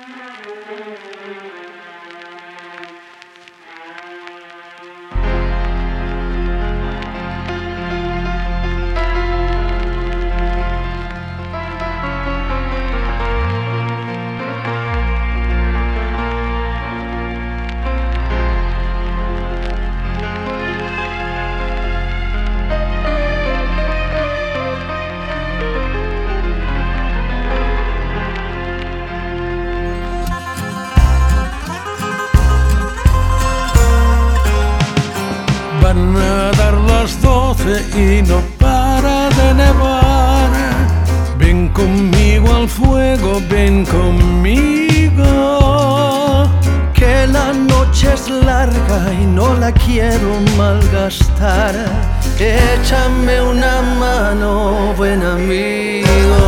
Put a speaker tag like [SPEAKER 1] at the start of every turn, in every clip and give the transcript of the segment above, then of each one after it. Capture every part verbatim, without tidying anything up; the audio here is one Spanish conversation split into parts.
[SPEAKER 1] Van a dar las doce y no para de nevar. Ven conmigo al fuego, ven conmigo.
[SPEAKER 2] Que la noche es larga y no la quiero malgastar. Échame una mano, buen amigo.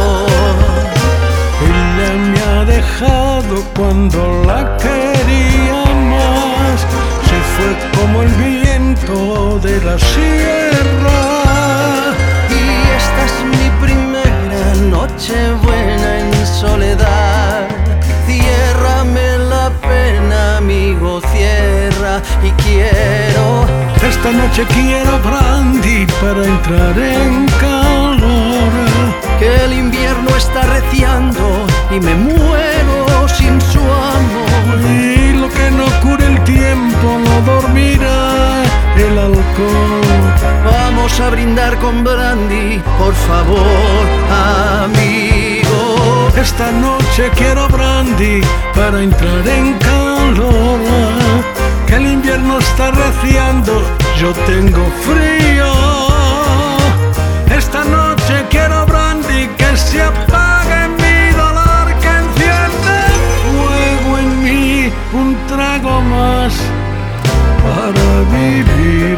[SPEAKER 1] Ella me ha dejado cuando la quería más. Se fue como el viento de la sierra.
[SPEAKER 2] Y esta es mi primera noche buena en soledad. Ciérrame la pena, amigo, cierra. Y quiero,
[SPEAKER 1] esta noche quiero brandy para entrar en calor.
[SPEAKER 2] que el invierno está arreciando y me muero sin su amor.
[SPEAKER 1] Y lo que no cure el tiempo no dormirá el alcohol.
[SPEAKER 2] Vamos a brindar con brandy, por favor, amigo.
[SPEAKER 1] Esta noche quiero brandy para entrar en calor. Que el invierno está arreciando, yo tengo frío. Esta noche quiero brandy, que se apague mi dolor, que enciende fuego en mí, un trago más para vivir.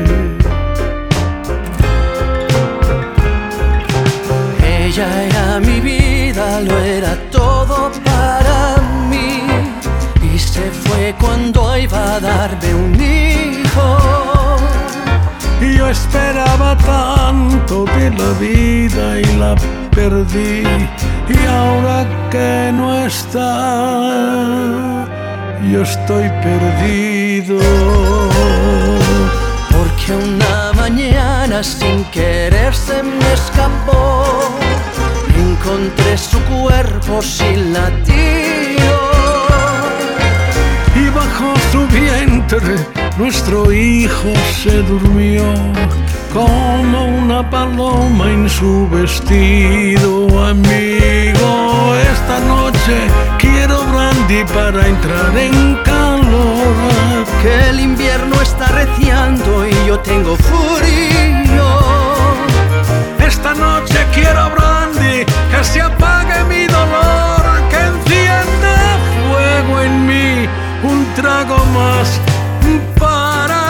[SPEAKER 2] Ella era mi vida, lo era todo para mí. Y se fue cuando iba a darme un hijo.
[SPEAKER 1] Y yo esperaba tanto de la vida y la perdí. Y ahora que no está, yo estoy perdido.
[SPEAKER 2] Porque una mañana sin querer se me escapó. Encontré su cuerpo sin latido.
[SPEAKER 1] Y bajo su vientre nuestro hijo se durmió como una paloma en su vestido. Amigo, esta noche quiero brandy para entrar en calor.
[SPEAKER 2] Que el invierno está arreciando y yo tengo frío.
[SPEAKER 1] Esta noche quiero brandy, que se apague mi dolor, que encienda fuego en mí, un trago más para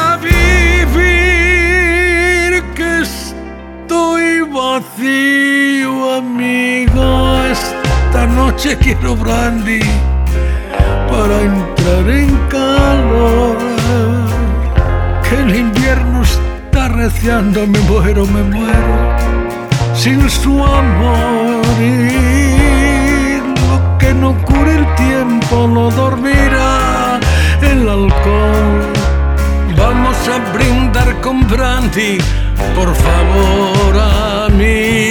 [SPEAKER 1] vivir, que estoy vacío, amigo. Esta noche quiero brandy para entrar en calor. Que el invierno está arreciando, me muero, me muero sin su amor. Y lo que no cure el tiempo no dormirá el alcohol. Vamos a brindar con brandy, por favor, amigo.